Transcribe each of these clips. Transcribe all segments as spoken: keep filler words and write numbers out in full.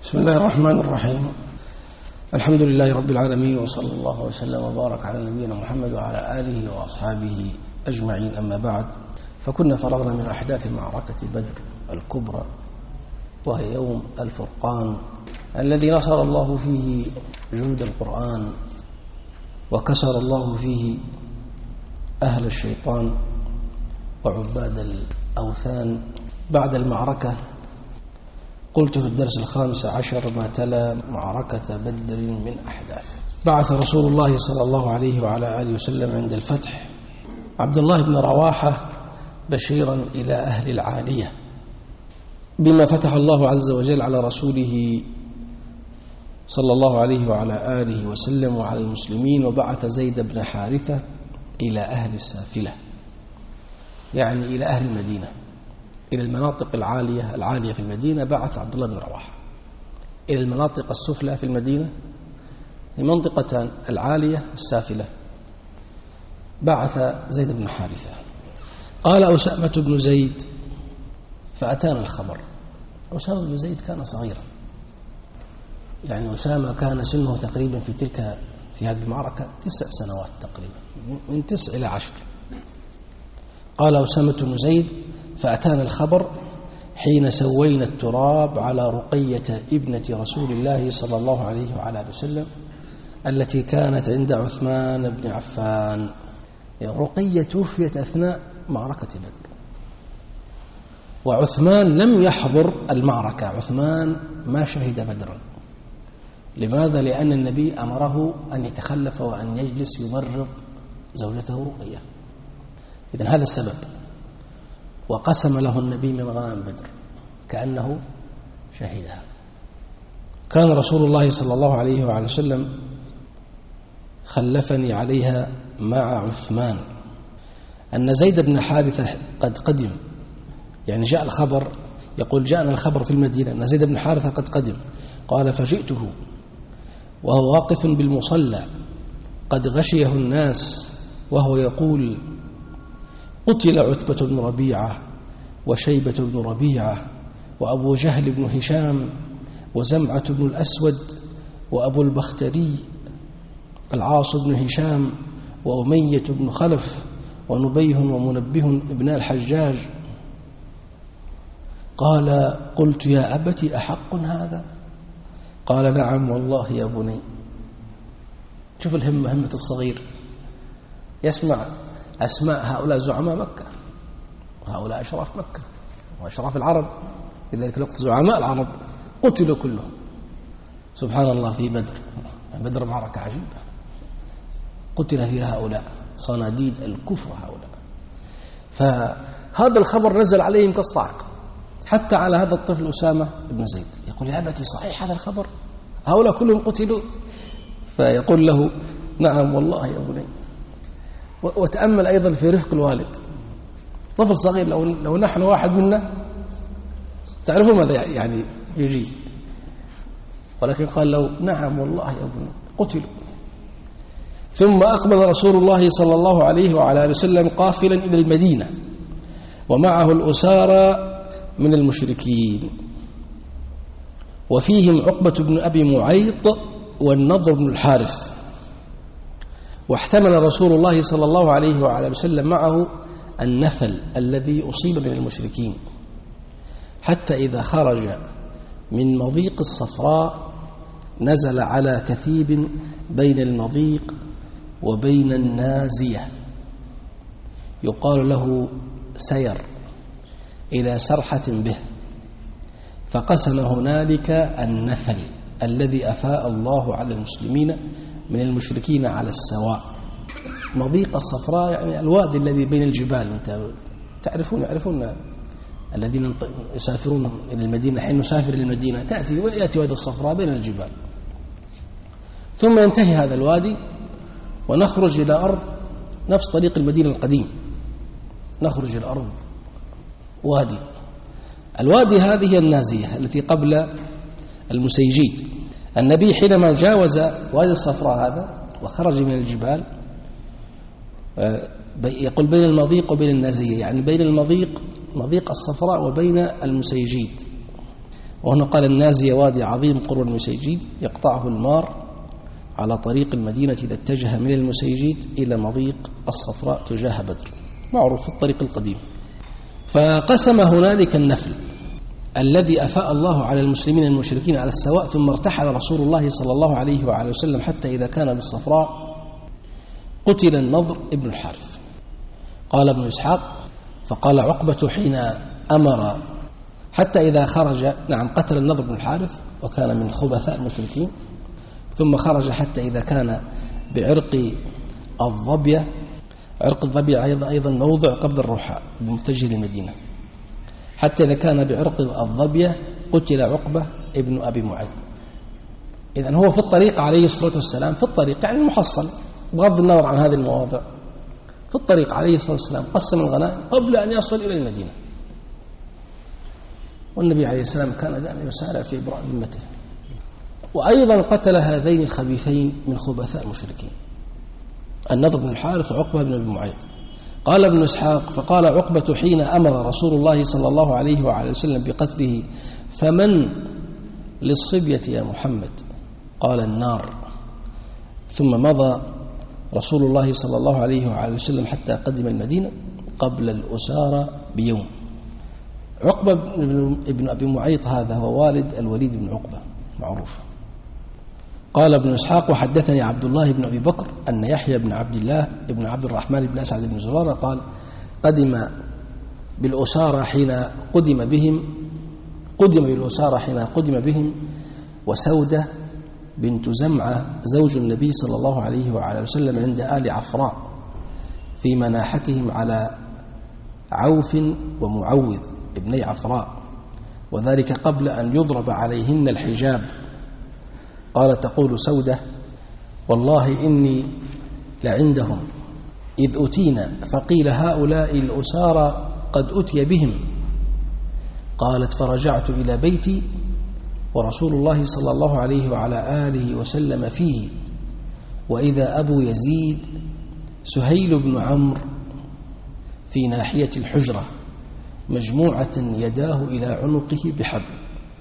بسم الله الرحمن الرحيم. الحمد لله رب العالمين، وصلى الله وسلم وبارك على نبينا محمد وعلى آله وأصحابه أجمعين. أما بعد، فكنا فرغنا من أحداث معركة بدر الكبرى، وهي يوم الفرقان الذي نصر الله فيه جند القرآن وكسر الله فيه أهل الشيطان وعباد الأوثان. بعد المعركة قلت في الدرس الخامس عشر ما تلا معركة بدر من أحداث. بعث رسول الله صلى الله عليه وعلى آله وسلم عند الفتح عبد الله بن رواحة بشيرا إلى أهل العالية بما فتح الله عز وجل على رسوله صلى الله عليه وعلى آله وسلم وعلى المسلمين، وبعث زيد بن حارثة إلى أهل السافلة، يعني إلى أهل المدينة، إلى المناطق العالية العالية في المدينة. بعث عبد الله بن رواحة إلى المناطق السفلى في المدينة، في منطقتان العالية السافلة، بعث زيد بن حارثة. قال أسامة بن زيد فأتانا الخبر. أسامة بن زيد كان صغيرا، يعني أسامة كان سنه تقريبا في تلك في هذه المعركة تسع سنوات تقريبا، من تسع إلى عشر. قال أسامة بن زيد فأتانا الخبر حين سوينا التراب على رقية ابنة رسول الله صلى الله عليه وعلى آله وسلم التي كانت عند عثمان بن عفان. رقية توفيت أثناء معركة بدر، وعثمان لم يحضر المعركة، عثمان ما شهد بدرا. لماذا؟ لأن النبي أمره أن يتخلف وأن يجلس يمرض زوجته رقية، إذن هذا السبب. وقسم له النبي من غنم بدر كأنه شهدها. كان رسول الله صلى الله عليه وعلى وسلم خلفني عليها مع عثمان أن زيد بن حارثة قد قدم، يعني جاء الخبر، يقول جاءنا الخبر في المدينة أن زيد بن حارثة قد قدم. قال فجئته وهو واقف بالمصلى قد غشيه الناس وهو يقول قتل عتبة بن ربيعة وشيبة بن ربيعة وأبو جهل بن هشام وزمعة بن الأسود وأبو البختري العاص بن هشام وأمية بن خلف ونبيه ومنبه ابن الحجاج. قال قلت يا أبت أحق هذا؟ قال نعم والله يا بني. شوف الهمة، همة الصغير، يسمع أسماء هؤلاء زعماء مكة، هؤلاء أشراف مكة وأشراف العرب في ذلك الوقت، زعماء العرب قتلوا كلهم. سبحان الله، في بدر، بدر معركة عجيبة قتل فيها هؤلاء صناديد الكفر هؤلاء. فهذا الخبر نزل عليهم كالصاعقة، حتى على هذا الطفل أسامة بن زيد. يقول يا أبتي صحيح هذا الخبر؟ هؤلاء كلهم قتلوا؟ فيقول له نعم والله يا بني. وتأمل أيضا في رفق الوالد، طفل صغير، لو, لو نحن واحد منا تعرفون ماذا يعني يجي، ولكن قال له نعم والله يا بني قتلوا. ثم أقبل رسول الله صلى الله عليه وعلى آله وسلم قافلا إلى المدينة ومعه الأسارى من المشركين، وفيهم عقبة بن أبي معيط والنضر بن الحارث. واحتمل رسول الله صلى الله عليه وعلى وسلم معه النفل الذي أصيب من المشركين، حتى إذا خرج من مضيق الصفراء نزل على كثيب بين المضيق وبين النازية يقال له سير إلى سرحة به، فقسم هنالك النفل الذي أفاء الله على المسلمين من المشركين على السواء. مضيق الصفراء يعني الوادي الذي بين الجبال، انت تعرفون يعرفون الذين يسافرون إلى المدينة، حين نسافر إلى المدينة تأتي ويأتي وادي الصفراء بين الجبال، ثم ينتهي هذا الوادي ونخرج إلى أرض نفس طريق المدينة القديم، نخرج إلى أرض وادي. الوادي هذه النازية التي قبل المسيجيد. النبي حينما جاوز وادي الصفراء هذا وخرج من الجبال، يقول بين المضيق وبين النازية، يعني بين المضيق مضيق الصفراء وبين المسيجيد. وهنا قال النازية وادي عظيم قرب المسيجيد يقطعه المار على طريق المدينة إذا اتجه من المسيجيد إلى مضيق الصفراء تجاه بدر، معروف في الطريق القديم. فقسم هنالك النفل الذي أفاء الله على المسلمين المشركين على السواء، ثم ارتحل رسول الله صلى الله عليه وعلى وسلم حتى إذا كان بالصفراء قتل النضر ابن الحارث. قال ابن إسحاق: فقال عقبة حين أمر حتى إذا خرج، نعم قتل النضر بن الحارث وكان من خبثاء المشركين، ثم خرج حتى إذا كان بعرق الظبية. عرق الظبية أيضا موضع قبل الروحاء بمتجه للمدينة. حتى إذا كان بعرق الظبية قتل عقبة ابن أبي معيط. إذن هو في الطريق عليه الصلاة والسلام، في الطريق يعني المحصل بغض النظر عن هذه المواضع، في الطريق عليه الصلاة والسلام قسم الغنائم قبل أن يصل إلى المدينة. والنبي عليه السلام كان دائما يسارع في إبراء ذمته. وأيضا قتل هذين الخبيثين من خبثاء المشركين، النضر بن الحارث وعقبة بن أبي معيط. قال ابن إسحاق: فقال عقبة حين أمر رسول الله صلى الله عليه وعلى وسلم بقتله: فمن للصبية يا محمد؟ قال: النار. ثم مضى رسول الله صلى الله عليه وعلى وسلم حتى قدم المدينة قبل الأسارة بيوم. عقبة بن أبي معيط هذا هو والد الوليد بن عقبة معروف. قال ابن إسحاق: وحدثني عبد الله بن أبي بكر أن يحيى بن عبد الله بن عبد الرحمن بن أسعد بن زرارة قال: قدم بالأسارة حين قدم بهم قدم بالأسارة حين قدم بهم وسودة بنت زمعة زوج النبي صلى الله عليه وعلى وسلم عند آل عفراء في مناحتهم على عوف ومعوذ ابني عفراء، وذلك قبل أن يضرب عليهن الحجاب. قال: تقول سودة: والله إني لعندهم إذ أتينا فقيل هؤلاء الأسارى قد أتي بهم. قالت: فرجعت إلى بيتي ورسول الله صلى الله عليه وعلى آله وسلم فيه، وإذا أبو يزيد سهيل بن عمرو في ناحية الحجرة مجموعة يداه إلى عنقه بحبل.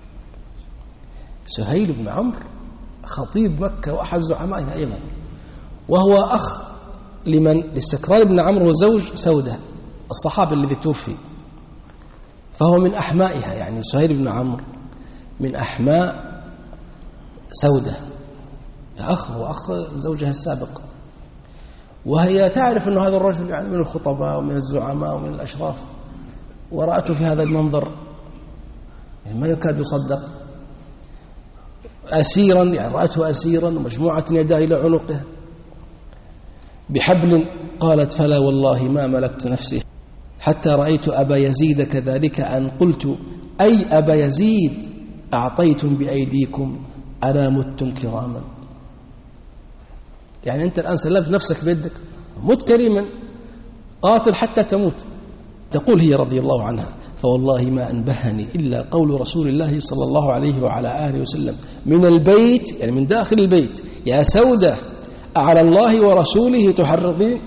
سهيل بن عمرو خطيب مكة وأحد زعمائها أيضا، وهو أخ لمن للسكران بن عمرو وزوج سودة الصحابي الذي توفي، فهو من أحمائها. يعني سهيل بن عمرو من أحماء سودة، أخ وأخ زوجها السابق، وهي تعرف أن هذا الرجل يعني من الخطباء ومن الزعماء ومن الأشراف، ورأته في هذا المنظر ما يكاد يصدق، أسيرا، يعني رأته أسيرا ومجموعة يداه إلى عنقه بحبل. قالت: فلا والله ما ملكت نفسي حتى رأيت أبا يزيد كذلك، أن قلت: أي أبا يزيد أعطيتم بأيديكم ألا متم كراما. يعني أنت الآن سلمت نفسك بيدك، مت كريما، قاتل حتى تموت. تقول هي رضي الله عنها: فوالله ما أنبهني إلا قول رسول الله صلى الله عليه وعلى آله وسلم من البيت، يعني من داخل البيت: يا سودة أعلى الله ورسوله تحرضين.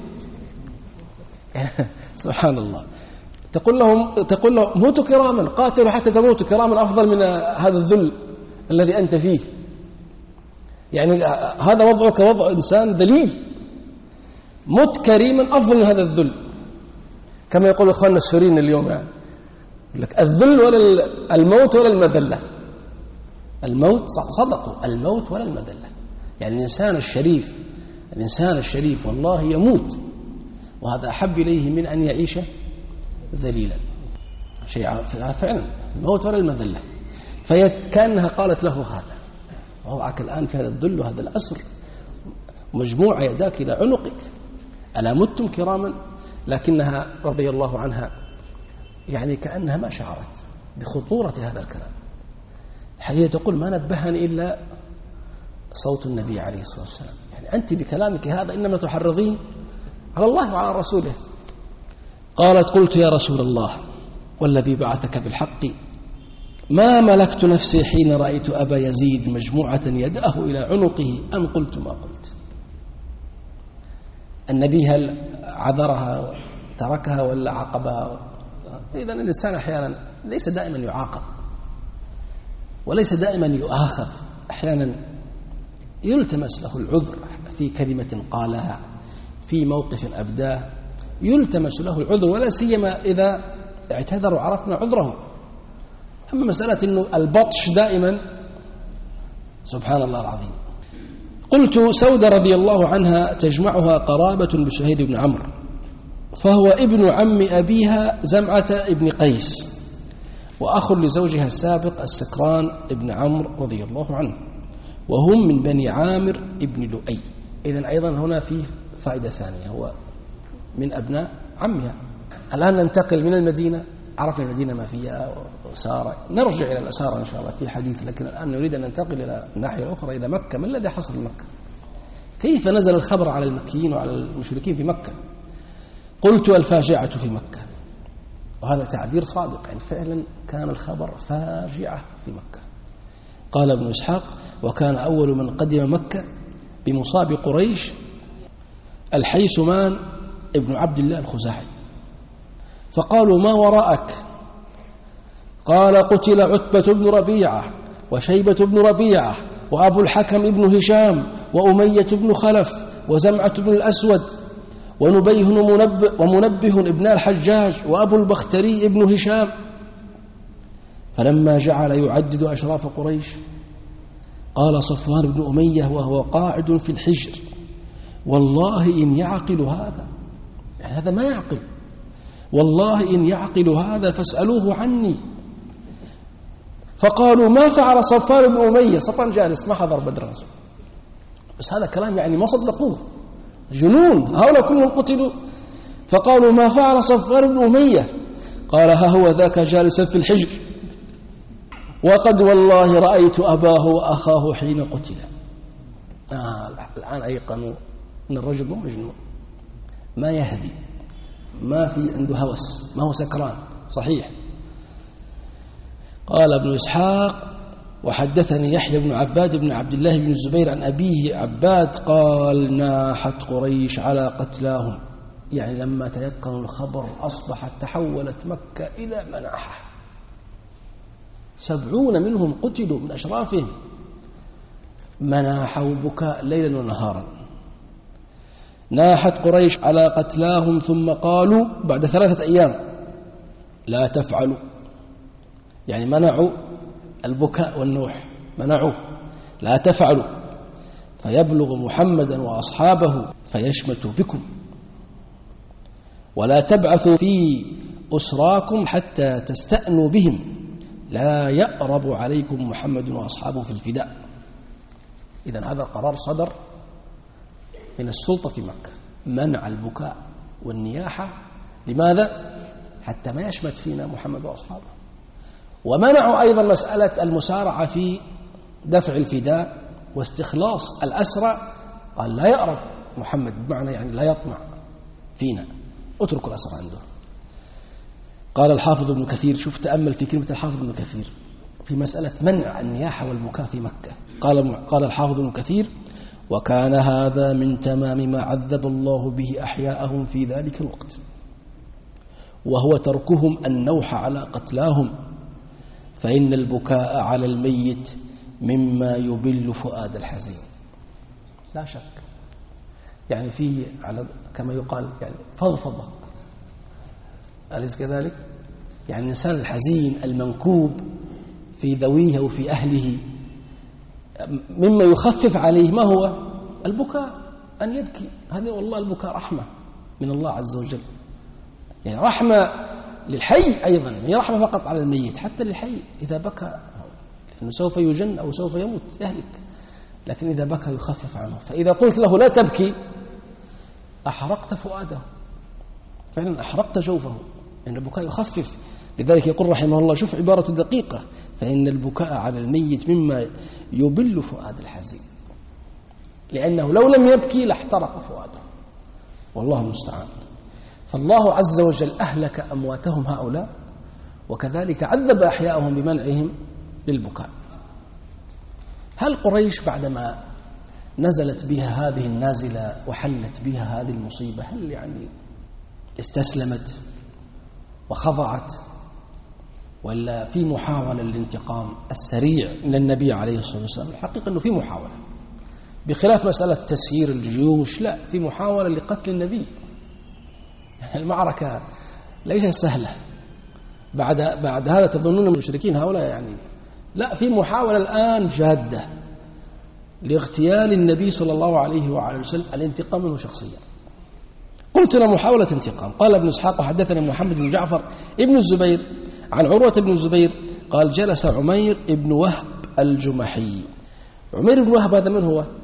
سبحان الله. تقول لهم تقول لهم موتوا كراما، قاتلوا حتى تموتوا كراما، أفضل من هذا الذل الذي أنت فيه. يعني هذا وضعك وضع إنسان ذليل، مت كريما أفضل من هذا الذل، كما يقول إخواننا السوريين اليوم. يعني لك الذل ولا الموت ولا المذلة. الموت صدقوا، الموت ولا المذلة. يعني الإنسان الشريف الإنسان الشريف والله يموت، وهذا أحب إليه من أن يعيش ذليلا. شيء فعلا، الموت ولا المذلة. فكأنها قالت له: هذا وضعك الآن في هذا الذل وهذا الأسر، مجموعة يداك إلى عنقك، ألا متم كراما. لكنها رضي الله عنها يعني كأنها ما شعرت بخطورة هذا الكلام. هي تقول: ما نبهني إلا صوت النبي عليه الصلاة والسلام. يعني أنت بكلامك هذا إنما تحرضين على الله وعلى رسوله. قالت: قلت يا رسول الله والذي بعثك بالحق ما ملكت نفسي حين رأيت أبا يزيد مجموعة يداه إلى عنقه أم قلت ما قلت. النبي هل عذرها تركها ولا عاقبها؟ إذن الإنسان أحيانا ليس دائما يعاقب، وليس دائما يؤاخذ، أحيانا يلتمس له العذر في كلمة قالها، في موقف أبداه يلتمس له العذر، ولا سيما إذا اعتذر وعرفنا عذره. أما مسألة أنه البطش دائما سبحان الله العظيم. قلت سودة رضي الله عنها تجمعها قرابة بسهيل بن عمرو، فهو ابن عم أبيها زمعة ابن قيس، وأخ لزوجها السابق السكران ابن عمرو رضي الله عنه، وهم من بني عامر ابن لؤي. إذن أيضا هنا في فائدة ثانية، هو من أبناء عمها. الآن ننتقل من المدينة، عرفنا المدينة ما فيها وأسارة، نرجع إلى الأسارة إن شاء الله في حديث، لكن الآن نريد أن ننتقل إلى الناحية الأخرى إلى مكة. ما الذي حصل في مكة؟ كيف نزل الخبر على المكيين وعلى المشركين في مكة؟ قلت الفاجعة في مكة، وهذا تعبير صادق، يعني فعلا كان الخبر فاجعة في مكة. قال ابن إسحاق: وكان أول من قدم مكة بمصاب قريش الحيثمان ابن عبد الله الخزاعي، فقالوا: ما وراءك؟ قال: قتل عتبة بن ربيعة وشيبة بن ربيعة وأبو الحكم بن هشام وأمية بن خلف وزمعة بن الأسود ونبيه ومنبه ابن الحجاج وأبو البختري ابن هشام. فلما جعل يعدد أشراف قريش قال صفوان بن أمية وهو قاعد في الحجر: والله إن يعقل هذا، يعني هذا ما يعقل، والله إن يعقل هذا فاسألوه عني. فقالوا: ما فعل صفوان بن أمية؟ صفوان جالس ما حضر بدر، بس هذا كلام يعني ما صدقوه، جنون، هؤلاء كلهم قتلوا. فقالوا: ما فعل صفوان بن أمية؟ قال: ها هو ذاك جالسا في الحجر، وقد والله رأيت أباه وأخاه حين قتل. آه الآن أيقنوا أن الرجل مو مجنون، ما يهدي، ما في عنده هوس، ما هو سكران صحيح. قال ابن إسحاق: وحدثني يحيى بن عباد بن عبد الله بن الزبير عن أبيه عباد قال: ناحت قريش على قتلاهم، يعني لما تيقنوا الخبر أصبحت تحولت مكة إلى مناحة، سبعون منهم قتلوا من أشرافهم، مناحة وبكاء ليلا ونهارا. ناحت قريش على قتلاهم ثم قالوا بعد ثلاثة أيام: لا تفعلوا، يعني منعوا البكاء والنوح، منعوه، لا تفعلوا فيبلغ محمدا وأصحابه فيشمت بكم، ولا تبعثوا في أسراكم حتى تستأنوا بهم، لا يأرب عليكم محمد وأصحابه في الفداء. إذن هذا قرار صدر من السلطة في مكة، منع البكاء والنياحة. لماذا؟ حتى ما يشمت فينا محمد وأصحابه. ومنعوا أيضا مسألة المسارعة في دفع الفداء واستخلاص الأسرى، قال: لا يأرب محمد، بمعنى يعني لا يطمع فينا، اتركوا الأسرى عنده. قال الحافظ ابن كثير، شوف تأمل في كلمة الحافظ ابن كثير في مسألة منع النياحة والبكاء في مكة. قال قال الحافظ ابن كثير: وكان هذا من تمام ما عذب الله به أحياءهم في ذلك الوقت، وهو تركهم النوح على قتلاهم، فإن البكاء على الميت مما يبل فؤاد الحزين. لا شك، يعني فيه على كما يقال يعني فضفضة، أليس كذلك؟ يعني الإنسان الحزين المنكوب في ذويه وفي أهله مما يخفف عليه ما هو؟ البكاء، أن يبكي. هذا والله البكاء رحمة من الله عز وجل، يعني رحمة للحي أيضا، هي رحمة فقط على الميت، حتى للحي إذا بكى، لأنه سوف يجن أو سوف يموت يهلك، لكن إذا بكى يخفف عنه. فإذا قلت له لا تبكي أحرقت فؤاده، فعلا أحرقت جوفه، لأن البكاء يخفف. لذلك يقول رحمه الله، شوف عبارة دقيقة: فإن البكاء على الميت مما يبل فؤاد الحزين، لأنه لو لم يبكي لاحترق فؤاده، والله المستعان. فالله عز وجل أهلك أمواتهم هؤلاء، وكذلك عذب أحياءهم بمنعهم للبكاء. هل قريش بعدما نزلت بها هذه النازلة وحلت بها هذه المصيبة هل يعني استسلمت وخضعت؟ ولا في محاولة للانتقام السريع من النبي عليه الصلاة والسلام؟ الحقيقة أنه في محاولة، بخلاف مسألة تسيير الجيوش، لا، في محاولة لقتل النبي. المعركة ليست سهلة. بعد بعد هذا تظنون المشركين هؤلاء يعني؟ لا، في محاولة الآن جادة لاغتيال النبي صلى الله عليه وعلى وسلم، الانتقام منه شخصيا. قلت له محاولة انتقام. قال ابن إسحاق وحدثني محمد بن جعفر ابن الزبير عن عروة بن الزبير قال جلس عمير بن وهب الجمحي. عمير بن وهب هذا من هو؟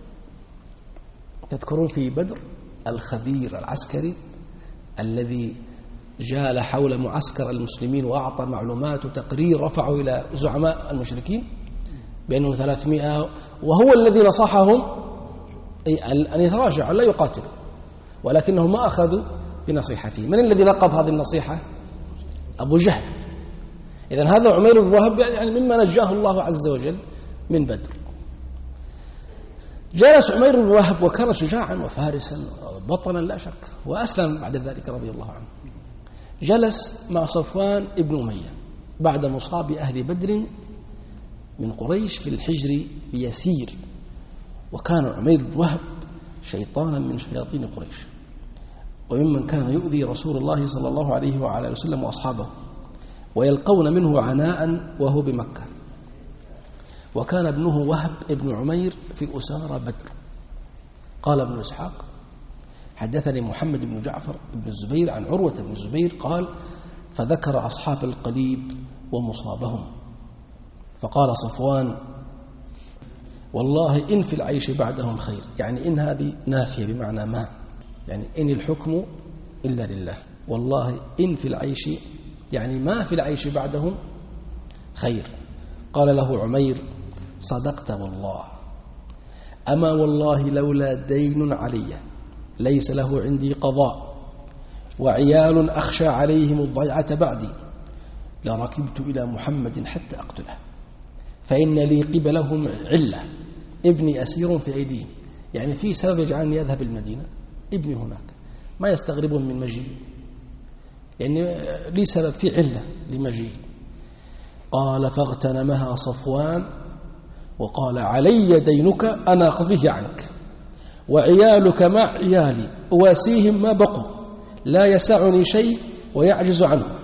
تذكرون في بدر الخبير العسكري الذي جال حول معسكر المسلمين وأعطى معلومات وتقرير رفعه إلى زعماء المشركين بأنهم ثلاثمائة، وهو الذي نصحهم أن يتراجعوا لا يقاتلوا، ولكنهم ما أخذوا بنصيحته. من الذي نقض هذه النصيحة؟ أبو جهل. إذن هذا عمير بن وهب يعني مما نجاه الله عز وجل من بدر. جلس عمير بن وهب وكان شجاعا وفارسا بطلا لا شك، وأسلم بعد ذلك رضي الله عنه. جلس مع صفوان ابن أمية بعد مصاب أهل بدر من قريش في الحجر بيسير، وكان عمير بن وهب شيطانا من شياطين قريش، وممن كان يؤذي رسول الله صلى الله عليه وعلى وسلم وأصحابه، ويلقون منه عناء وهو بمكة. وكان ابنه وهب ابن عمير في أسارى بدر. قال ابن إسحاق حدثني محمد بن جعفر بن الزبير عن عروة بن الزبير قال فذكر أصحاب القليب ومصابهم، فقال صفوان والله إن في العيش بعدهم خير، يعني إن هذه نافية بمعنى ما، يعني إن الحكم إلا لله، والله إن في العيش يعني ما في العيش بعدهم خير. قال له عمير صدقت والله، أما والله لولا دين علي ليس له عندي قضاء وعيال أخشى عليهم الضيعة بعدي لركبت إلى محمد حتى أقتله، فإن لي قبلهم علة، ابني أسير في أيديهم، يعني في سبب يجعلني يذهب المدينة، ابني هناك ما يستغربون من مجيء، يعني لي سبب في علة لمجيء. قال فاغتنمها صفوان وقال علي دينك أنا أقضيه عنك، وعيالك مع عيالي أواسيهم ما بقوا، لا يسعني شيء ويعجز عنه.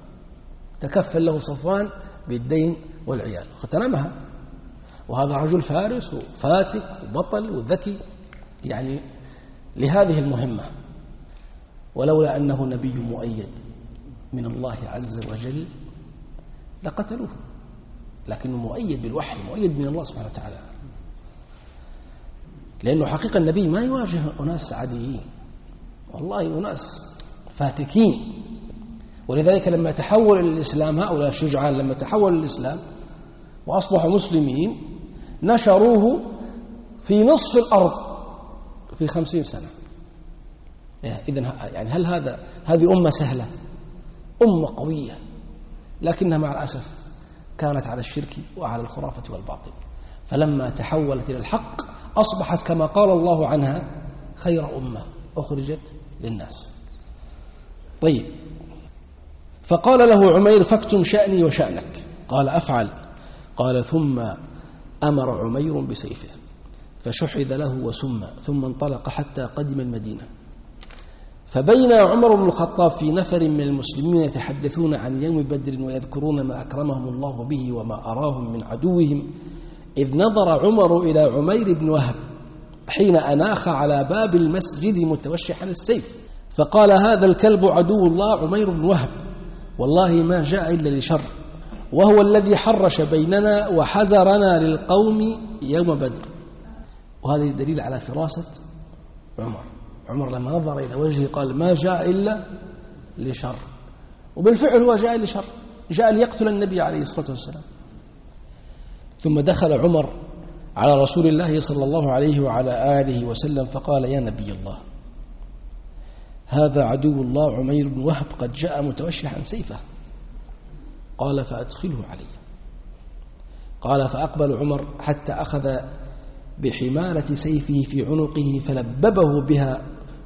تكفل له صفوان بالدين والعيال، اغتنمها، وهذا رجل فارس وفاتك وبطل وذكي يعني لهذه المهمة، ولولا أنه نبي مؤيد من الله عز وجل لقتلوه، لكنه مؤيد بالوحي، مؤيد من الله سبحانه وتعالى، لأنه حقيقة النبي ما يواجه أناس عاديين، والله أناس فاتكين. ولذلك لما تحول الإسلام هؤلاء الشجعان لما تحول الإسلام وأصبحوا مسلمين نشروه في نصف الأرض في خمسين سنة. إذن يعني هل هذا هذه أمة سهلة؟ أمة قوية، لكنها مع الأسف كانت على الشرك وعلى الخرافة والباطل، فلما تحولت إلى الحق أصبحت كما قال الله عنها خير أمة أخرجت للناس. طيب، فقال له عمير فاكتم شأني وشأنك. قال أفعل. قال ثم أمر عمير بسيفه فشحذ له وسم، ثم انطلق حتى قدم المدينة. فبين عمر بن الخطاب في نفر من المسلمين يتحدثون عن يوم بدر ويذكرون ما أكرمهم الله به وما أراهم من عدوهم، إذ نظر عمر إلى عمير بن وهب حين أناخ على باب المسجد متوشحا السيف، فقال هذا الكلب عدو الله عمير بن وهب، والله ما جاء إلا لشر، وهو الذي حرش بيننا وحزرنا للقوم يوم بدر. وهذا دليل على فراسة عمر. عمر لما نظر إلى وجهه قال ما جاء إلا لشر، وبالفعل هو جاء لشر، جاء ليقتل النبي عليه الصلاة والسلام. ثم دخل عمر على رسول الله صلى الله عليه وعلى آله وسلم فقال يا نبي الله هذا عدو الله عمير بن وهب قد جاء متوشحا سيفه. قال فأدخله علي. قال فأقبل عمر حتى أخذ بحمالة سيفه في عنقه فلببه بها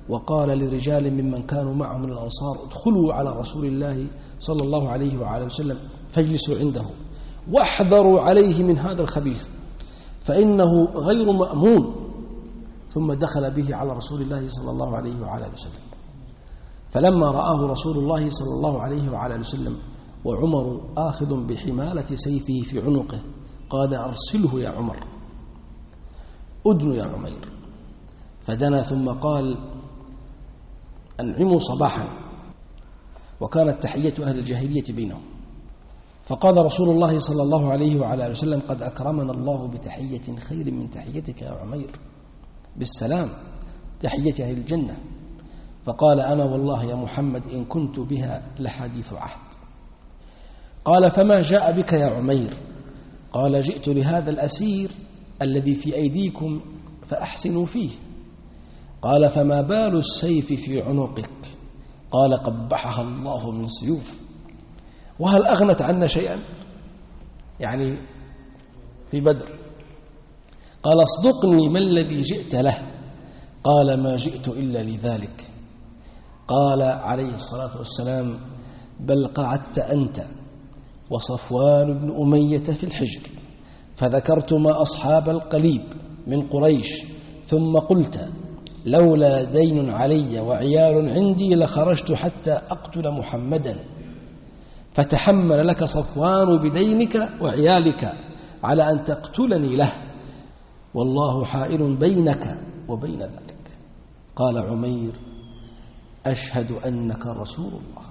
وقال لرجال ممن كانوا معه من الأنصار ادخلوا على رسول الله صلى الله عليه وعلى وسلم فاجلسوا عنده واحذروا عليه من هذا الخبيث فإنه غير مأمون. ثم دخل به على رسول الله صلى الله عليه وعلى وسلم. فلما رآه رسول الله صلى الله عليه وعلى وسلم وعمر آخذ بحمالة سيفه في عنقه قال أرسله يا عمر، أدن يا عمير. فدنا ثم قال أنعموا صباحا، وكانت تحية أهل الجاهلية بينهم. فقال رسول الله صلى الله عليه وعلى وسلم قد أكرمنا الله بتحية خير من تحيتك يا عمير، بالسلام، تحية أهل الجنة. فقال أنا والله يا محمد إن كنت بها لحديث عهد. قال فما جاء بك يا عمير؟ قال جئت لهذا الأسير الذي في أيديكم فأحسنوا فيه. قال فما بال السيف في عنقك؟ قال قبحها الله من سيوف، وهل أغنت عنا شيئا يعني في بدر؟ قال اصدقني ما الذي جئت له؟ قال ما جئت إلا لذلك. قال عليه الصلاة والسلام بل قعدت أنت وصفوان بن أمية في الحجر فذكرتما أصحاب القليب من قريش، ثم قلت لولا دين علي وعيال عندي لخرجت حتى أقتل محمدا، فتحمل لك صفوان بدينك وعيالك على أن تقتلني له، والله حائل بينك وبين ذلك. قال عمير أشهد أنك رسول الله.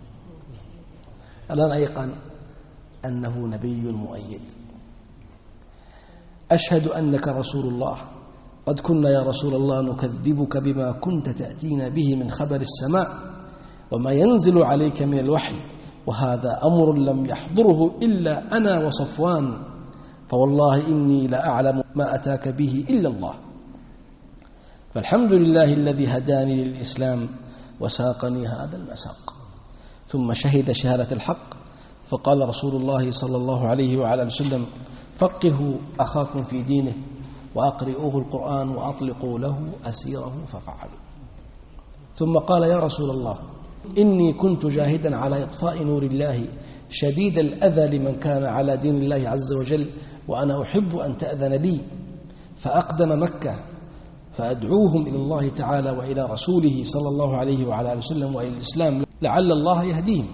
الآن أيقن أنه نبي مؤيد. أشهد أنك رسول الله، قد كنا يا رسول الله نكذبك بما كنت تأتينا به من خبر السماء وما ينزل عليك من الوحي، وهذا أمر لم يحضره إلا أنا وصفوان، فوالله إني لأعلم ما أتاك به إلا الله. فالحمد لله الذي هداني للإسلام وساقني هذا المساق. ثم شهد شهادة الحق. فقال رسول الله صلى الله عليه وعلى وسلم فقهوا أخاكم في دينه وأقرئوه القرآن وأطلقوا له أسيره، ففعلوا. ثم قال يا رسول الله إني كنت جاهدا على إطفاء نور الله شديد الأذى لمن كان على دين الله عز وجل، وأنا أحب أن تأذن لي فأقدم مكة فأدعوهم إلى الله تعالى وإلى رسوله صلى الله عليه وعلى وسلم وإلى الإسلام لعل الله يهديهم،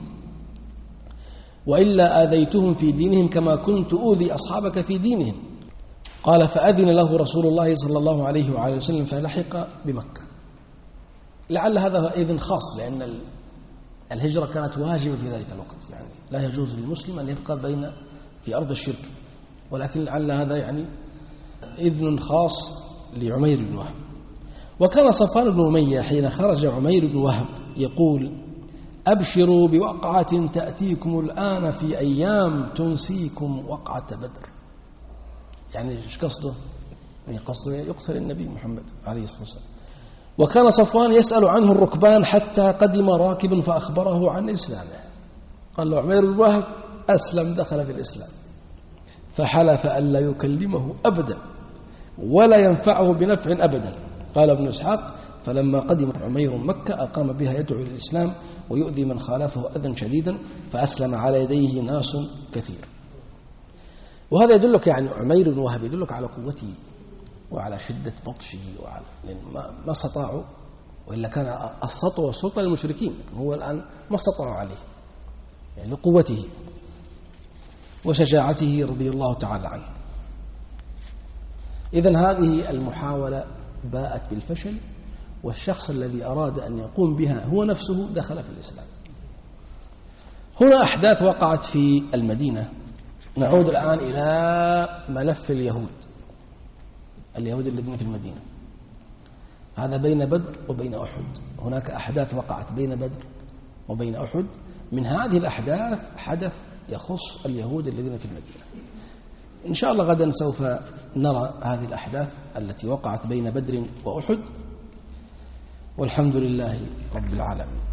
وإلا آذيتهم في دينهم كما كنت أوذي أصحابك في دينهم. قال فأذن له رسول الله صلى الله عليه وعلى وسلم فلحق بمكة. لعل هذا إذن خاص، لأن الهجرة كانت واجبة في ذلك الوقت، يعني لا يجوز للمسلم أن يبقى بين في أرض الشرك، ولكن لعل هذا يعني إذن خاص لعمير بن وهب. وكان صفوان بن أمية حين خرج عمير بن وهب يقول أبشروا بوقعة تأتيكم الآن في أيام تنسيكم وقعة بدر. يعني إيش قصده؟ يعني قصده يقتل النبي محمد عليه الصلاة والسلام. وكان صفوان يسأل عنه الركبان حتى قدم راكب فأخبره عن إسلامه. قال له عمير بن وهب أسلم، دخل في الإسلام، فحلف أن لا يكلمه أبدا ولا ينفعه بنفع أبدا. قال ابن إسحاق فلما قدم عمير مكة أقام بها يدعو إلى الإسلام ويؤذي من خالفه أذى شديدا، فأسلم على يديه ناس كثير. وهذا يدلك يعني عمير بن وهب يدلك على قوته وعلى شدة بطشه، وعلى ما, ما استطاعوا، وإلا كان السطو والسلطة للمشركين، لكن هو الآن ما استطاعوا عليه يعني لقوته وشجاعته رضي الله تعالى عنه. إذن هذه المحاولة باءت بالفشل، والشخص الذي أراد أن يقوم بها هو نفسه دخل في الإسلام. هنا أحداث وقعت في المدينة. نعود الآن إلى ملف اليهود اليهود الذين في المدينة. هذا بين بدر وبين أحد، هناك أحداث وقعت بين بدر وبين أحد. من هذه الأحداث حدث يخص اليهود الذين في المدينة. إن شاء الله غدا سوف نرى هذه الأحداث التي وقعت بين بدر وأحد، والحمد لله رب العالمين.